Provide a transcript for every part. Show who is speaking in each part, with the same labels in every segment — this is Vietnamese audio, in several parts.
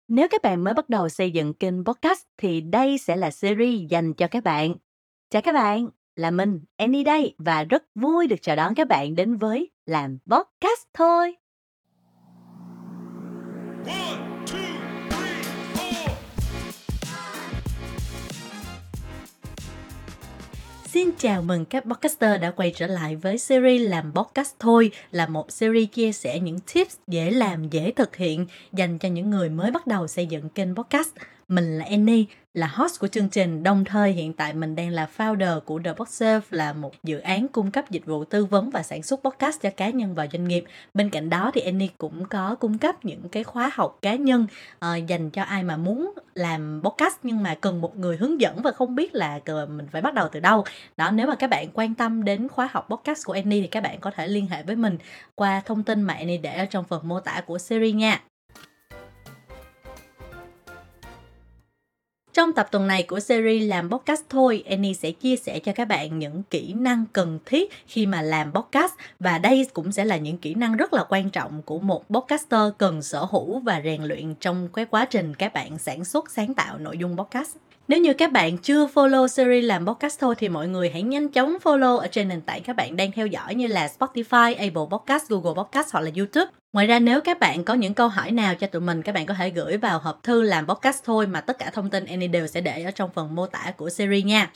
Speaker 1: Nếu các bạn mới bắt đầu xây dựng kênh podcast thì đây sẽ là series dành cho các bạn. Chào các bạn, là mình, Annie đây và rất vui được chào đón các bạn đến với Làm Podcast thôi.
Speaker 2: One, two, three, four.
Speaker 1: Xin chào mừng các podcaster đã quay trở lại với series Làm Podcast thôi, là một series chia sẻ những tips dễ làm, dễ thực hiện dành cho những người mới bắt đầu xây dựng kênh podcast. Mình là Annie, là host của chương trình, đồng thời hiện tại mình đang là founder của The Podserve, là một dự án cung cấp dịch vụ tư vấn và sản xuất podcast cho cá nhân và doanh nghiệp. Bên cạnh đó thì Annie cũng có cung cấp những cái khóa học cá nhân dành cho ai mà muốn làm podcast nhưng mà cần một người hướng dẫn và không biết là mình phải bắt đầu từ đâu. Đó, nếu mà các bạn quan tâm đến khóa học podcast của Annie thì các bạn có thể liên hệ với mình qua thông tin mà Annie để ở trong phần mô tả của series nha. Trong tập tuần này của series Làm Podcast thôi, Annie sẽ chia sẻ cho các bạn những kỹ năng cần thiết khi mà làm podcast, và đây cũng sẽ là những kỹ năng rất là quan trọng của một podcaster cần sở hữu và rèn luyện trong cái quá trình các bạn sản xuất, sáng tạo nội dung podcast. Nếu như các bạn chưa follow series Làm Podcast thôi thì mọi người hãy nhanh chóng follow ở trên nền tảng các bạn đang theo dõi như là Spotify, Apple Podcast, Google Podcast hoặc là YouTube. Ngoài ra nếu các bạn có những câu hỏi nào cho tụi mình, các bạn có thể gửi vào hộp thư Làm Podcast thôi, mà tất cả thông tin Annie đều sẽ để ở trong phần mô tả của series nha.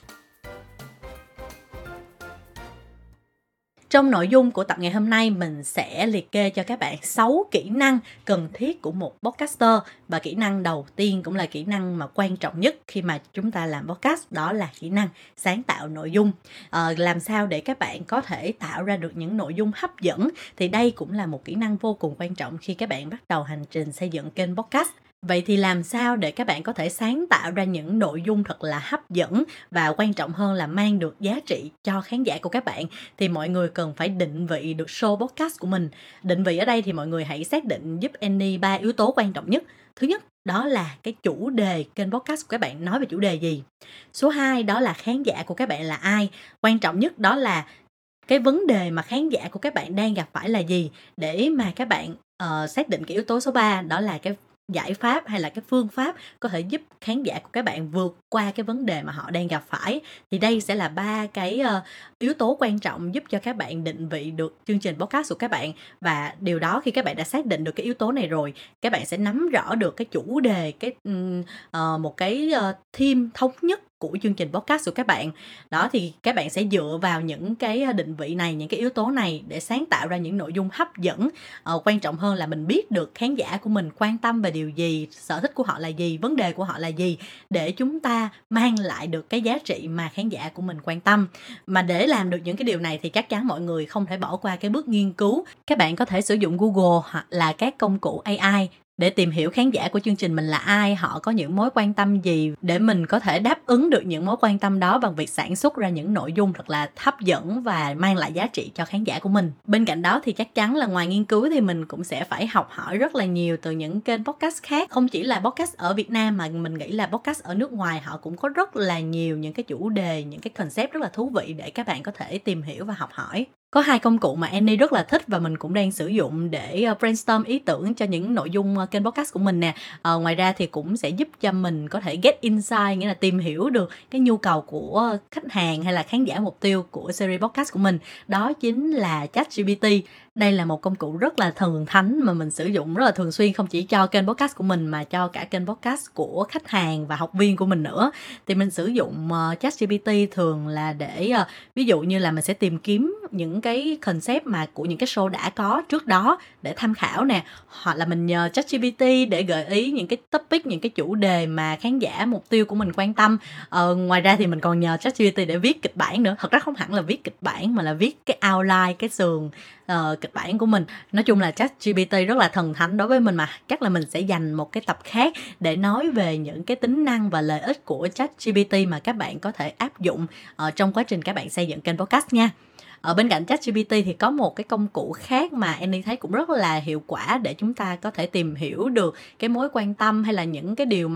Speaker 1: Trong nội dung của tập ngày hôm nay, mình sẽ liệt kê cho các bạn 6 kỹ năng cần thiết của một podcaster. Và kỹ năng đầu tiên cũng là kỹ năng mà quan trọng nhất khi mà chúng ta làm podcast, đó là kỹ năng sáng tạo nội dung. Làm sao để các bạn có thể tạo ra được những nội dung hấp dẫn, thì đây cũng là một kỹ năng vô cùng quan trọng khi các bạn bắt đầu hành trình xây dựng kênh podcast. Vậy thì làm sao để các bạn có thể sáng tạo ra những nội dung thật là hấp dẫn và quan trọng hơn là mang được giá trị cho khán giả của các bạn, thì mọi người cần phải định vị được show podcast của mình. Định vị ở đây thì mọi người hãy xác định giúp Annie 3 yếu tố quan trọng nhất. Thứ nhất, đó là cái chủ đề kênh podcast của các bạn nói về chủ đề gì. Số 2, đó là khán giả của các bạn là ai. Quan trọng nhất đó là cái vấn đề mà khán giả của các bạn đang gặp phải là gì, để mà các bạn xác định cái yếu tố số 3, đó là cái giải pháp hay là cái phương pháp có thể giúp khán giả của các bạn vượt qua cái vấn đề mà họ đang gặp phải. Thì đây sẽ là 3 cái yếu tố quan trọng giúp cho các bạn định vị được chương trình podcast của các bạn. Và điều đó, khi các bạn đã xác định được cái yếu tố này rồi, các bạn sẽ nắm rõ được cái chủ đề, một cái theme thống nhất của chương trình podcast của các bạn. Đó, thì các bạn sẽ dựa vào những cái định vị này, những cái yếu tố này để sáng tạo ra những nội dung hấp dẫn. Quan trọng hơn là mình biết được khán giả của mình quan tâm về điều gì, sở thích của họ là gì, vấn đề của họ là gì, để chúng ta mang lại được cái giá trị mà khán giả của mình quan tâm. Mà để làm được những cái điều này thì chắc chắn mọi người không thể bỏ qua cái bước nghiên cứu. Các bạn có thể sử dụng Google hoặc là các công cụ AI để tìm hiểu khán giả của chương trình mình là ai, họ có những mối quan tâm gì, để mình có thể đáp ứng được những mối quan tâm đó bằng việc sản xuất ra những nội dung thật là hấp dẫn và mang lại giá trị cho khán giả của mình. Bên cạnh đó thì chắc chắn là ngoài nghiên cứu thì mình cũng sẽ phải học hỏi rất là nhiều từ những kênh podcast khác. Không chỉ là podcast ở Việt Nam mà mình nghĩ là podcast ở nước ngoài họ cũng có rất là nhiều những cái chủ đề, những cái concept rất là thú vị để các bạn có thể tìm hiểu và học hỏi. Có 2 công cụ mà Annie rất là thích và mình cũng đang sử dụng để brainstorm ý tưởng cho những nội dung kênh podcast của mình nè. Ngoài ra thì cũng sẽ giúp cho mình có thể get insight, nghĩa là tìm hiểu được cái nhu cầu của khách hàng hay là khán giả mục tiêu của series podcast của mình. Đó chính là ChatGPT. Đây là một công cụ rất là thần thánh mà mình sử dụng rất là thường xuyên, không chỉ cho kênh podcast của mình mà cho cả kênh podcast của khách hàng và học viên của mình nữa. Thì mình sử dụng ChatGPT thường là để ví dụ như là mình sẽ tìm kiếm những cái concept mà của những cái show đã có trước đó để tham khảo nè, hoặc là mình nhờ ChatGPT để gợi ý những cái topic, những cái chủ đề mà khán giả mục tiêu của mình quan tâm. Ngoài ra thì mình còn nhờ ChatGPT để viết kịch bản nữa. Thật ra không hẳn là viết kịch bản mà là viết cái outline, cái sườn kịch bản của mình. Nói chung là ChatGPT rất là thần thánh đối với mình, mà chắc là mình sẽ dành một cái tập khác để nói về những cái tính năng và lợi ích của ChatGPT mà các bạn có thể áp dụng trong quá trình các bạn xây dựng kênh podcast nha. Ở bên cạnh ChatGPT thì có một cái công cụ khác mà Annie thấy cũng rất là hiệu quả để chúng ta có thể tìm hiểu được cái mối quan tâm hay là những cái điều mà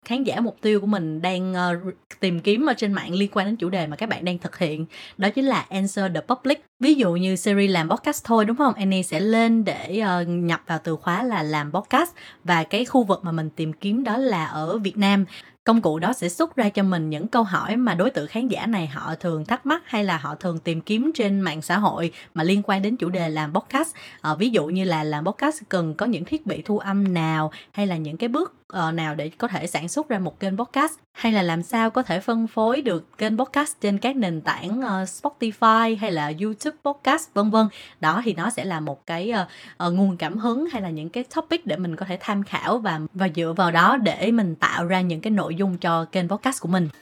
Speaker 1: khán giả mục tiêu của mình đang tìm kiếm ở trên mạng liên quan đến chủ đề mà các bạn đang thực hiện. Đó chính là answer the public. Ví dụ như series làm podcast thôi, đúng không? Annie sẽ lên để nhập vào từ khóa là làm podcast, và cái khu vực mà mình tìm kiếm đó là ở Việt Nam. Công cụ đó sẽ xuất ra cho mình những câu hỏi mà đối tượng khán giả này họ thường thắc mắc hay là họ thường tìm kiếm trên mạng xã hội mà liên quan đến chủ đề làm podcast. Ví dụ như là làm podcast cần có những thiết bị thu âm nào, hay là những cái bước nào để có thể sản xuất ra một kênh podcast, hay là làm sao có thể phân phối được kênh podcast trên các nền tảng Spotify hay là YouTube podcast vân vân. Đó thì nó sẽ là một cái nguồn cảm hứng hay là những cái topic để mình có thể tham khảo và dựa vào đó để mình tạo ra những cái nội dung cho kênh podcast của mình.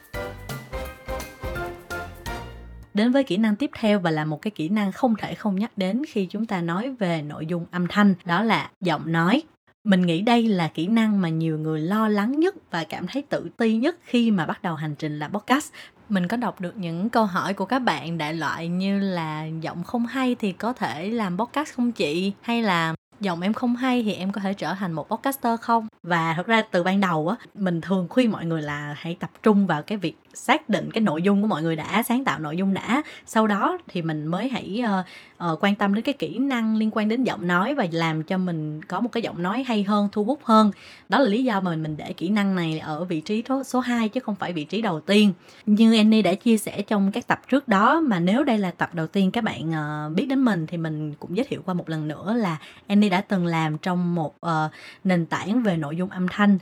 Speaker 1: Đến với kỹ năng tiếp theo, và là một cái kỹ năng không thể không nhắc đến khi chúng ta nói về nội dung âm thanh, đó là giọng nói. Mình nghĩ đây là kỹ năng mà nhiều người lo lắng nhất và cảm thấy tự ti nhất khi mà bắt đầu hành trình làm podcast. Mình có đọc được những câu hỏi của các bạn đại loại như là giọng không hay thì có thể làm podcast không chị? Hay là giọng em không hay thì em có thể trở thành một podcaster không? Và thật ra từ ban đầu á, mình thường khuyên mọi người là hãy tập trung vào cái việc xác định cái nội dung của mọi người đã, sáng tạo nội dung đã. Sau đó thì mình mới hãy quan tâm đến cái kỹ năng liên quan đến giọng nói và làm cho mình có một cái giọng nói hay hơn, thu hút hơn. Đó là lý do mà mình để kỹ năng này ở vị trí số 2 chứ không phải vị trí đầu tiên. Như Annie đã chia sẻ trong các tập trước đó, mà nếu đây là tập đầu tiên các bạn biết đến mình thì mình cũng giới thiệu qua một lần nữa là Annie đã từng làm trong một nền tảng về nội dung âm thanh.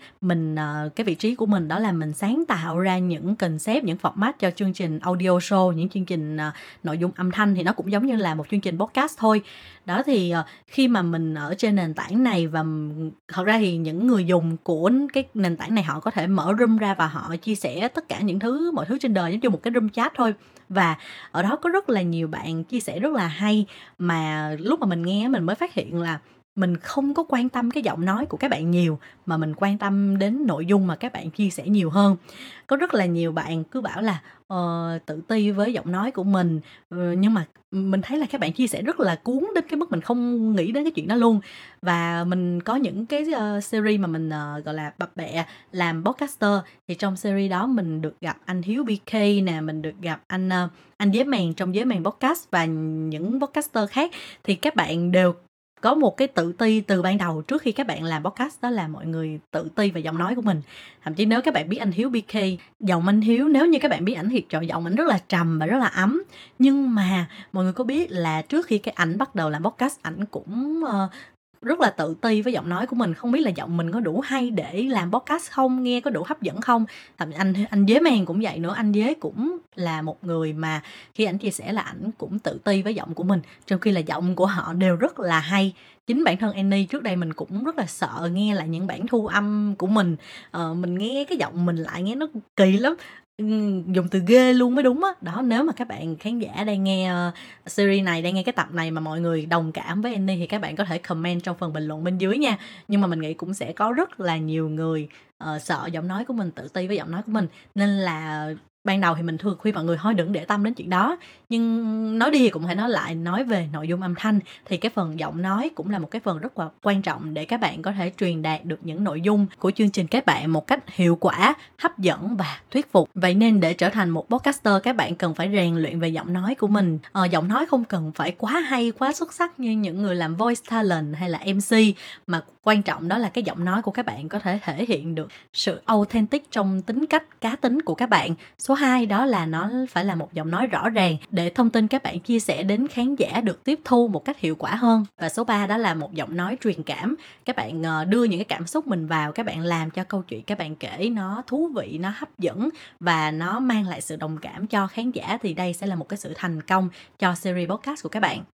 Speaker 1: Cái vị trí của mình đó là mình sáng tạo ra những concept, những format cho chương trình audio show, những chương trình nội dung âm thanh, thì nó cũng giống như là một chương trình podcast thôi. Đó thì khi mà mình ở trên nền tảng này, và thật ra thì những người dùng của cái nền tảng này họ có thể mở room ra và họ chia sẻ tất cả mọi thứ trên đời giống như một cái room chat thôi. Và ở đó có rất là nhiều bạn chia sẻ rất là hay, mà lúc mà mình nghe mình mới phát hiện là mình không có quan tâm cái giọng nói của các bạn nhiều, mà mình quan tâm đến nội dung mà các bạn chia sẻ nhiều hơn. Có rất là nhiều bạn cứ bảo là tự ti với giọng nói của mình, nhưng mà mình thấy là các bạn chia sẻ rất là cuốn đến cái mức mình không nghĩ đến cái chuyện đó luôn. Và mình có những cái series mà mình gọi là bập bẹ làm podcaster, thì trong series đó mình được gặp anh Hiếu BK nè, mình được gặp anh Dế Mèn trong Dế Mèn podcast và những podcaster khác. Thì các bạn đều có một cái tự ti từ ban đầu trước khi các bạn làm podcast, đó là mọi người tự ti về giọng nói của mình. Thậm chí nếu các bạn biết anh Hiếu BK, giọng anh Hiếu, nếu như các bạn biết ảnh thì trời, giọng ảnh rất là trầm và rất là ấm. Nhưng mà mọi người có biết là trước khi cái ảnh bắt đầu làm podcast, ảnh cũng rất là tự ti với giọng nói của mình, không biết là giọng mình có đủ hay để làm podcast không, nghe có đủ hấp dẫn không. Thậm chí anh Dế Mèn cũng vậy nữa, anh Dế cũng là một người mà khi ảnh chia sẻ là ảnh cũng tự ti với giọng của mình, trong khi là giọng của họ đều rất là hay. Chính bản thân Annie trước đây mình cũng rất là sợ nghe lại những bản thu âm của mình, mình nghe cái giọng mình lại nghe nó kỳ lắm, dùng từ ghê luôn mới đúng á. Đó, nếu mà các bạn khán giả đang nghe series này, đang nghe cái tập này mà mọi người đồng cảm với Annie thì các bạn có thể comment trong phần bình luận bên dưới nha. Nhưng mà mình nghĩ cũng sẽ có rất là nhiều người sợ giọng nói của mình, tự ti với giọng nói của mình, nên là ban đầu thì mình thường khuyên mọi người thôi đừng để tâm đến chuyện đó. Nhưng nói đi thì cũng phải nói lại, nói về nội dung âm thanh thì cái phần giọng nói cũng là một cái phần rất là quan trọng để các bạn có thể truyền đạt được những nội dung của chương trình các bạn một cách hiệu quả, hấp dẫn và thuyết phục. Vậy nên để trở thành một podcaster, các bạn cần phải rèn luyện về giọng nói của mình. Giọng nói không cần phải quá hay, quá xuất sắc như những người làm voice talent hay là MC, mà quan trọng đó là cái giọng nói của các bạn có thể hiện được sự authentic trong tính cách, cá tính của các bạn. Số 2 đó là nó phải là một giọng nói rõ ràng để thông tin các bạn chia sẻ đến khán giả được tiếp thu một cách hiệu quả hơn. Và số 3 đó là một giọng nói truyền cảm. Các bạn đưa những cái cảm xúc mình vào, các bạn làm cho câu chuyện các bạn kể nó thú vị, nó hấp dẫn và nó mang lại sự đồng cảm cho khán giả, thì đây sẽ là một cái sự thành công cho series podcast của các bạn.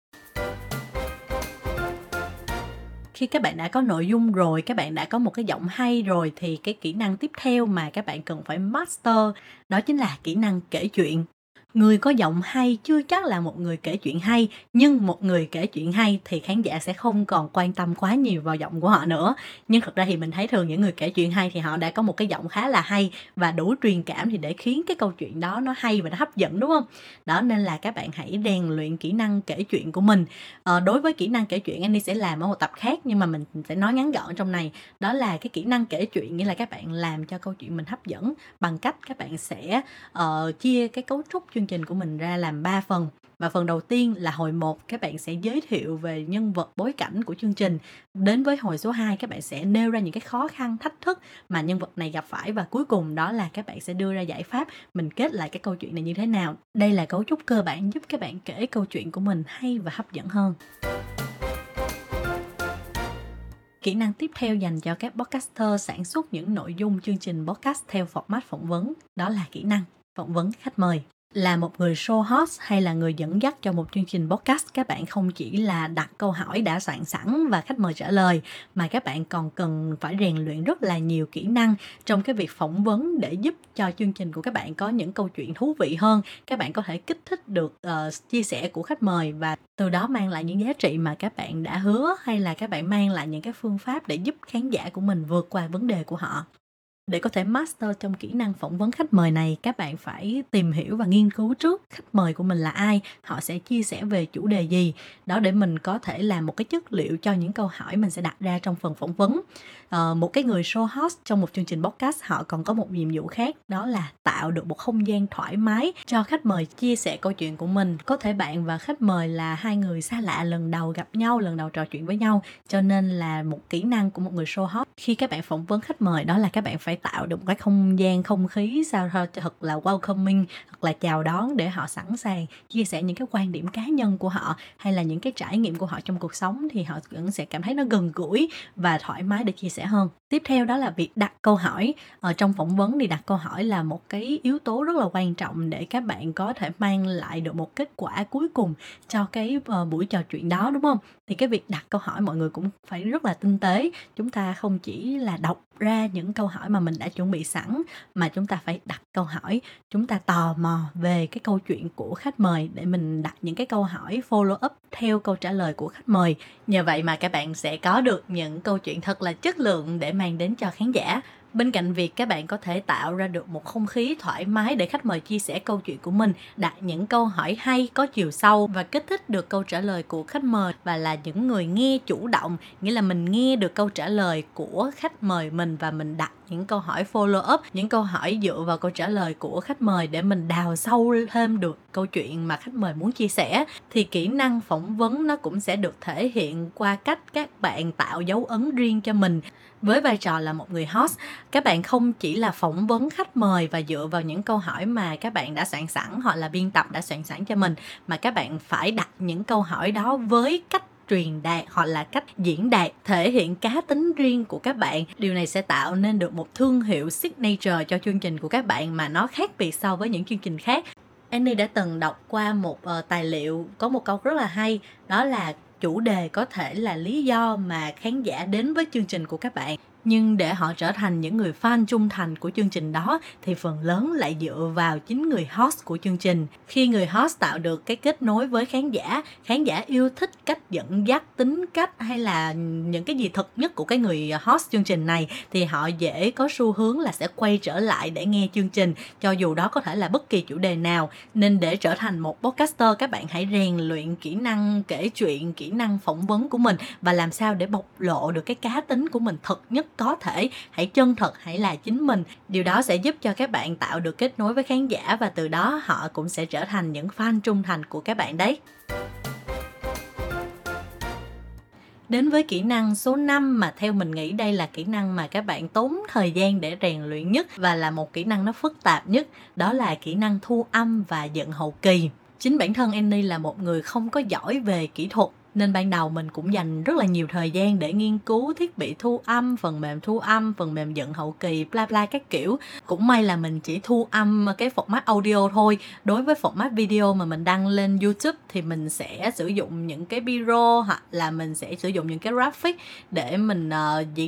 Speaker 1: Khi các bạn đã có nội dung rồi, các bạn đã có một cái giọng hay rồi, thì cái kỹ năng tiếp theo mà các bạn cần phải master đó chính là kỹ năng kể chuyện. Người có giọng hay chưa chắc là một người kể chuyện hay, nhưng một người kể chuyện hay thì khán giả sẽ không còn quan tâm quá nhiều vào giọng của họ nữa. Nhưng thật ra thì mình thấy thường những người kể chuyện hay thì họ đã có một cái giọng khá là hay và đủ truyền cảm thì để khiến cái câu chuyện đó nó hay và nó hấp dẫn, đúng không? Đó, nên là các bạn hãy rèn luyện kỹ năng kể chuyện của mình. Đối với kỹ năng kể chuyện Annie sẽ làm ở một tập khác, nhưng mà mình sẽ nói ngắn gọn trong này. Đó là cái kỹ năng kể chuyện, nghĩa là các bạn làm cho câu chuyện mình hấp dẫn bằng cách các bạn sẽ chia cái cấu trúc chương trình của mình ra làm 3 phần. Và phần đầu tiên là hồi 1 các bạn sẽ giới thiệu về nhân vật bối cảnh của chương trình. Đến với hồi số 2 các bạn sẽ nêu ra những cái khó khăn, thách thức mà nhân vật này gặp phải. Và cuối cùng đó là các bạn sẽ đưa ra giải pháp mình kết lại cái câu chuyện này như thế nào. Đây là cấu trúc cơ bản giúp các bạn kể câu chuyện của mình hay và hấp dẫn hơn. Kỹ năng tiếp theo dành cho các podcaster sản xuất những nội dung chương trình podcast theo format phỏng vấn, đó là kỹ năng phỏng vấn khách mời. Là một người show host hay là người dẫn dắt cho một chương trình podcast, các bạn không chỉ là đặt câu hỏi đã soạn sẵn và khách mời trả lời, mà các bạn còn cần phải rèn luyện rất là nhiều kỹ năng trong cái việc phỏng vấn để giúp cho chương trình của các bạn có những câu chuyện thú vị hơn. Các bạn có thể kích thích được chia sẻ của khách mời và từ đó mang lại những giá trị mà các bạn đã hứa, hay là các bạn mang lại những cái phương pháp để giúp khán giả của mình vượt qua vấn đề của họ. Để có thể master trong kỹ năng phỏng vấn khách mời này, các bạn phải tìm hiểu và nghiên cứu trước khách mời của mình là ai, họ sẽ chia sẻ về chủ đề gì, đó để mình có thể làm một cái chất liệu cho những câu hỏi mình sẽ đặt ra trong phần phỏng vấn. Một cái người show host trong một chương trình podcast, họ còn có một nhiệm vụ khác, đó là tạo được một không gian thoải mái cho khách mời chia sẻ câu chuyện của mình. Có thể bạn và khách mời là hai người xa lạ lần đầu gặp nhau, lần đầu trò chuyện với nhau, cho nên là một kỹ năng của một người show host khi các bạn phỏng vấn khách mời đó là các bạn phải tạo được một cái không gian, không khí sao thật là welcoming, thật là chào đón để họ sẵn sàng chia sẻ những cái quan điểm cá nhân của họ hay là những cái trải nghiệm của họ trong cuộc sống, thì họ cũng sẽ cảm thấy nó gần gũi và thoải mái để chia sẻ hơn. Tiếp theo đó là việc đặt câu hỏi. Trong phỏng vấn thì đặt câu hỏi là một cái yếu tố rất là quan trọng để các bạn có thể mang lại được một kết quả cuối cùng cho cái buổi trò chuyện đó, đúng không? Thì cái việc đặt câu hỏi mọi người cũng phải rất là tinh tế. Chúng ta không chỉ là đọc ra những câu hỏi mà mình đã chuẩn bị sẵn, mà chúng ta phải đặt câu hỏi, chúng ta tò mò về cái câu chuyện của khách mời để mình đặt những cái câu hỏi follow up theo câu trả lời của khách mời. Nhờ vậy mà các bạn sẽ có được những câu chuyện thật là chất lượng để mang đến cho khán giả. Bên cạnh việc các bạn có thể tạo ra được một không khí thoải mái để khách mời chia sẻ câu chuyện của mình, đặt những câu hỏi hay, có chiều sâu và kích thích được câu trả lời của khách mời và là những người nghe chủ động, nghĩa là mình nghe được câu trả lời của khách mời mình và mình đặt những câu hỏi follow up, những câu hỏi dựa vào câu trả lời của khách mời để mình đào sâu thêm được câu chuyện mà khách mời muốn chia sẻ, thì kỹ năng phỏng vấn nó cũng sẽ được thể hiện qua cách các bạn tạo dấu ấn riêng cho mình. Với vai trò là một người host, các bạn không chỉ là phỏng vấn khách mời và dựa vào những câu hỏi mà các bạn đã soạn sẵn hoặc là biên tập đã soạn sẵn cho mình, mà các bạn phải đặt những câu hỏi đó với cách truyền đạt hoặc là cách diễn đạt, thể hiện cá tính riêng của các bạn. Điều này sẽ tạo nên được một thương hiệu signature cho chương trình của các bạn mà nó khác biệt so với những chương trình khác. Annie đã từng đọc qua một tài liệu có một câu rất là hay, đó là chủ đề có thể là lý do mà khán giả đến với chương trình của các bạn, nhưng để họ trở thành những người fan trung thành của chương trình đó thì phần lớn lại dựa vào chính người host của chương trình. Khi người host tạo được cái kết nối với khán giả yêu thích cách dẫn dắt, tính cách hay là những cái gì thật nhất của cái người host chương trình này, thì họ dễ có xu hướng là sẽ quay trở lại để nghe chương trình, cho dù đó có thể là bất kỳ chủ đề nào. Nên để trở thành một podcaster, các bạn hãy rèn luyện kỹ năng kể chuyện, kỹ năng phỏng vấn của mình và làm sao để bộc lộ được cái cá tính của mình thật nhất có thể. Hãy chân thật, hãy là chính mình. Điều đó sẽ giúp cho các bạn tạo được kết nối với khán giả và từ đó họ cũng sẽ trở thành những fan trung thành của các bạn đấy. Đến với kỹ năng số 5 mà theo mình nghĩ đây là kỹ năng mà các bạn tốn thời gian để rèn luyện nhất và là một kỹ năng nó phức tạp nhất, đó là kỹ năng thu âm và dựng hậu kỳ. Chính bản thân Annie là một người không có giỏi về kỹ thuật, nên ban đầu mình cũng dành rất là nhiều thời gian để nghiên cứu thiết bị thu âm, phần mềm dựng hậu kỳ, bla bla các kiểu. Cũng may là mình chỉ thu âm cái format audio thôi. Đối với format video mà mình đăng lên YouTube thì mình sẽ sử dụng những cái B-roll hoặc là mình sẽ sử dụng những cái graphic để mình diễn đạt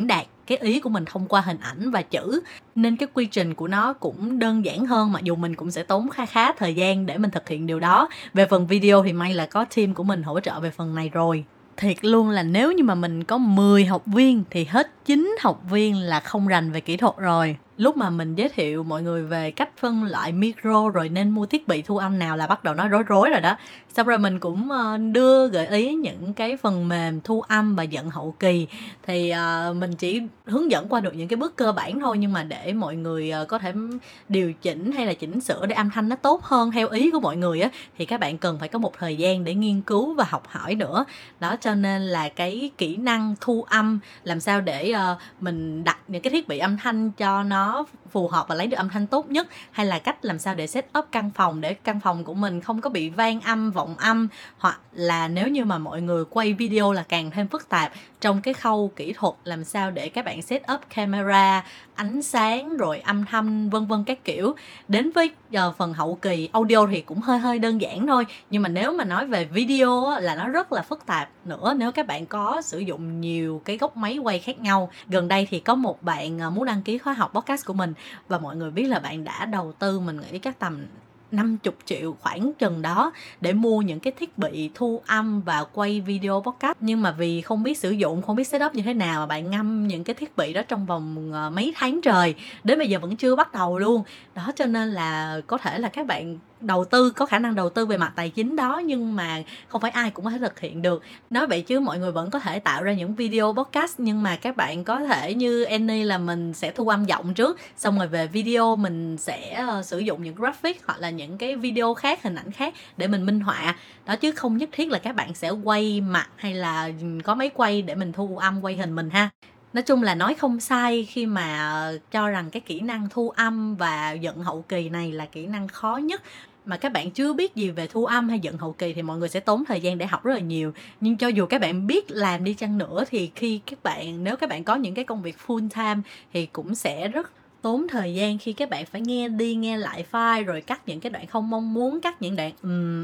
Speaker 1: cái ý của mình thông qua hình ảnh và chữ, nên cái quy trình của nó cũng đơn giản hơn, mặc dù mình cũng sẽ tốn khá thời gian để mình thực hiện điều đó. Về phần video thì may là có team của mình hỗ trợ về phần này rồi. Thiệt luôn là nếu như mà mình có 10 học viên thì hết 9 học viên là không rành về kỹ thuật rồi. Lúc mà mình giới thiệu mọi người về cách phân loại micro rồi nên mua thiết bị thu âm nào là bắt đầu nó rối rồi đó. Xong rồi mình cũng đưa gợi ý những cái phần mềm thu âm và dựng hậu kỳ. Thì mình chỉ hướng dẫn qua được những cái bước cơ bản thôi, nhưng mà để mọi người có thể điều chỉnh hay là chỉnh sửa để âm thanh nó tốt hơn theo ý của mọi người á, thì các bạn cần phải có một thời gian để nghiên cứu và học hỏi nữa. Đó, cho nên là cái kỹ năng thu âm, làm sao để mình đặt những cái thiết bị âm thanh cho nó phù hợp và lấy được âm thanh tốt nhất, hay là cách làm sao để set up căn phòng để căn phòng của mình không có bị vang âm, vọng âm, hoặc là nếu như mà mọi người quay video là càng thêm phức tạp trong cái khâu kỹ thuật, làm sao để các bạn set up camera, ánh sáng rồi âm thanh vân vân các kiểu. Đến với phần hậu kỳ audio thì cũng hơi đơn giản thôi, nhưng mà nếu mà nói về video á, là nó rất là phức tạp nữa nếu các bạn có sử dụng nhiều cái góc máy quay khác nhau. Gần đây thì có một bạn muốn đăng ký khóa học podcast của mình, và mọi người biết là bạn đã đầu tư, mình nghĩ chắc tầm 50 triệu khoảng chừng đó để mua những cái thiết bị thu âm và quay video podcast. Nhưng mà vì không biết sử dụng, không biết setup như thế nào, mà bạn ngâm những cái thiết bị đó trong vòng mấy tháng trời, đến bây giờ vẫn chưa bắt đầu luôn. Đó, cho nên là có thể là các bạn đầu tư, có khả năng đầu tư về mặt tài chính đó, nhưng mà không phải ai cũng có thể thực hiện được. Nói vậy chứ mọi người vẫn có thể tạo ra những video podcast, nhưng mà các bạn có thể như Annie là mình sẽ thu âm giọng trước, xong rồi về video mình sẽ sử dụng những graphic hoặc là những cái video khác, hình ảnh khác để mình minh họa. Đó, chứ không nhất thiết là các bạn sẽ quay mặt hay là có máy quay để mình thu âm quay hình mình ha. Nói chung là nói không sai khi mà cho rằng cái kỹ năng thu âm và dựng hậu kỳ này là kỹ năng khó nhất. Mà các bạn chưa biết gì về thu âm hay dựng hậu kỳ thì mọi người sẽ tốn thời gian để học rất là nhiều. Nhưng cho dù các bạn biết làm đi chăng nữa thì nếu các bạn có những cái công việc full time thì cũng sẽ rất tốn thời gian khi các bạn phải nghe đi nghe lại file, rồi cắt những cái đoạn không mong muốn, cắt những đoạn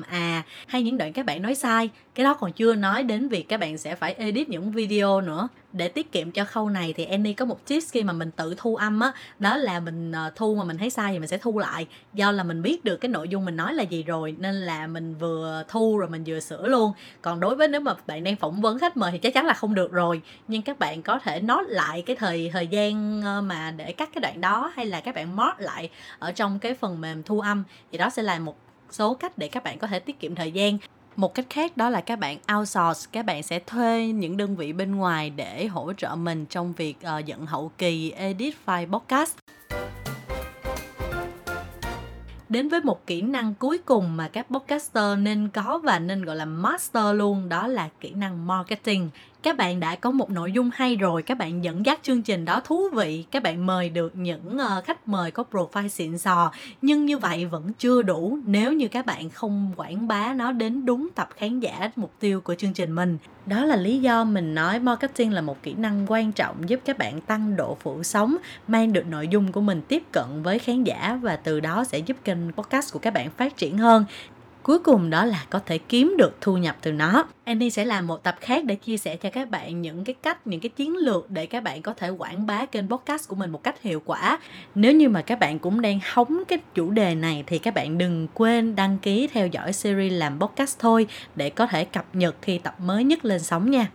Speaker 1: hay những đoạn các bạn nói sai. Cái đó còn chưa nói đến việc các bạn sẽ phải edit những video nữa. Để tiết kiệm cho khâu này thì Annie có một tips khi mà mình tự thu âm á, đó là mình thu mà mình thấy sai thì mình sẽ thu lại. Do là mình biết được cái nội dung mình nói là gì rồi, nên là mình vừa thu rồi mình vừa sửa luôn. Còn đối với nếu mà bạn đang phỏng vấn khách mời thì chắc chắn là không được rồi. Nhưng các bạn có thể note lại cái thời gian mà để cắt cái đoạn đó, hay là các bạn mark lại ở trong cái phần mềm thu âm. Thì đó sẽ là một số cách để các bạn có thể tiết kiệm thời gian. Một cách khác đó là các bạn outsource, các bạn sẽ thuê những đơn vị bên ngoài để hỗ trợ mình trong việc dựng hậu kỳ, edit file podcast. Đến với một kỹ năng cuối cùng mà các podcaster nên có và nên gọi là master luôn, đó là kỹ năng marketing. Các bạn đã có một nội dung hay rồi, các bạn dẫn dắt chương trình đó thú vị, các bạn mời được những khách mời có profile xịn sò, nhưng như vậy vẫn chưa đủ nếu như các bạn không quảng bá nó đến đúng tập khán giả mục tiêu của chương trình mình. Đó là lý do mình nói marketing là một kỹ năng quan trọng giúp các bạn tăng độ phủ sóng, mang được nội dung của mình tiếp cận với khán giả, và từ đó sẽ giúp kênh podcast của các bạn phát triển hơn. Cuối cùng đó là có thể kiếm được thu nhập từ nó. Annie sẽ làm một tập khác để chia sẻ cho các bạn những cái cách, những cái chiến lược để các bạn có thể quảng bá kênh podcast của mình một cách hiệu quả. Nếu như mà các bạn cũng đang hóng cái chủ đề này thì các bạn đừng quên đăng ký theo dõi series làm podcast thôi, để có thể cập nhật khi tập mới nhất lên sóng nha.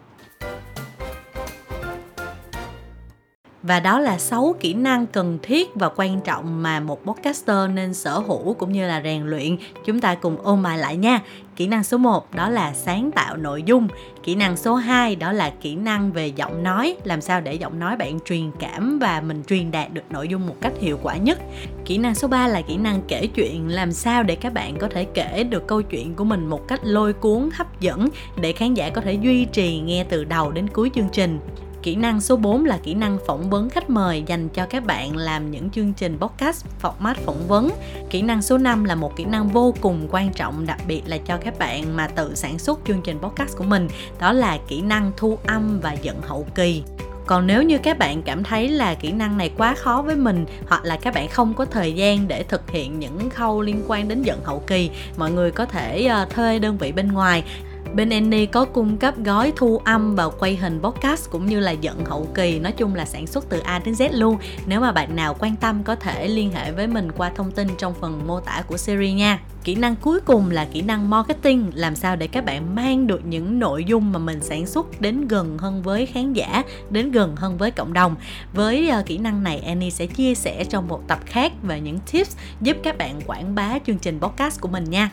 Speaker 1: Và đó là 6 kỹ năng cần thiết và quan trọng mà một podcaster nên sở hữu cũng như là rèn luyện. Chúng ta cùng ôn bài lại nha. Kỹ năng số 1 đó là sáng tạo nội dung. Kỹ năng số 2 đó là kỹ năng về giọng nói, làm sao để giọng nói bạn truyền cảm và mình truyền đạt được nội dung một cách hiệu quả nhất. Kỹ năng số 3 là kỹ năng kể chuyện, làm sao để các bạn có thể kể được câu chuyện của mình một cách lôi cuốn, hấp dẫn để khán giả có thể duy trì nghe từ đầu đến cuối chương trình. Kỹ năng số 4 là kỹ năng phỏng vấn khách mời dành cho các bạn làm những chương trình podcast format phỏng vấn. Kỹ năng số 5 là một kỹ năng vô cùng quan trọng, đặc biệt là cho các bạn mà tự sản xuất chương trình podcast của mình. Đó là kỹ năng thu âm và dựng hậu kỳ. Còn nếu như các bạn cảm thấy là kỹ năng này quá khó với mình, hoặc là các bạn không có thời gian để thực hiện những khâu liên quan đến dựng hậu kỳ, mọi người có thể thuê đơn vị bên ngoài. Bên Annie có cung cấp gói thu âm và quay hình podcast cũng như là dẫn hậu kỳ, nói chung là sản xuất từ A đến Z luôn. Nếu mà bạn nào quan tâm có thể liên hệ với mình qua thông tin trong phần mô tả của series nha. Kỹ năng cuối cùng là kỹ năng marketing, làm sao để các bạn mang được những nội dung mà mình sản xuất đến gần hơn với khán giả, đến gần hơn với cộng đồng. Với kỹ năng này, Annie sẽ chia sẻ trong một tập khác về những tips giúp các bạn quảng bá chương trình podcast của mình nha.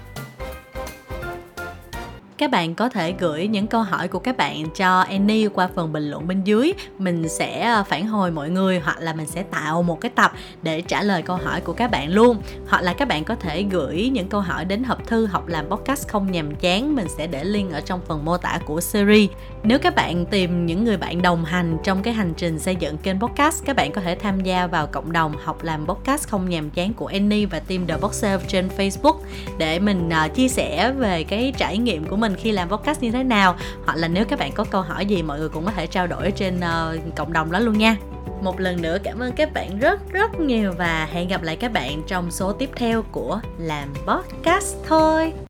Speaker 1: Các bạn có thể gửi những câu hỏi của các bạn cho Annie qua phần bình luận bên dưới. Mình sẽ phản hồi mọi người, hoặc là mình sẽ tạo một cái tập để trả lời câu hỏi của các bạn luôn. Hoặc là các bạn có thể gửi những câu hỏi đến hộp thư Học làm podcast không nhàm chán. Mình sẽ để link ở trong phần mô tả của series. Nếu các bạn tìm những người bạn đồng hành trong cái hành trình xây dựng kênh podcast, các bạn có thể tham gia vào cộng đồng Học làm podcast không nhàm chán của Annie và team The Boxer trên Facebook để mình chia sẻ về cái trải nghiệm của mình khi làm podcast như thế nào. Hoặc là nếu các bạn có câu hỏi gì, mọi người cũng có thể trao đổi trên cộng đồng đó luôn nha. Một lần nữa cảm ơn các bạn rất nhiều và hẹn gặp lại các bạn trong số tiếp theo của Làm Podcast thôi.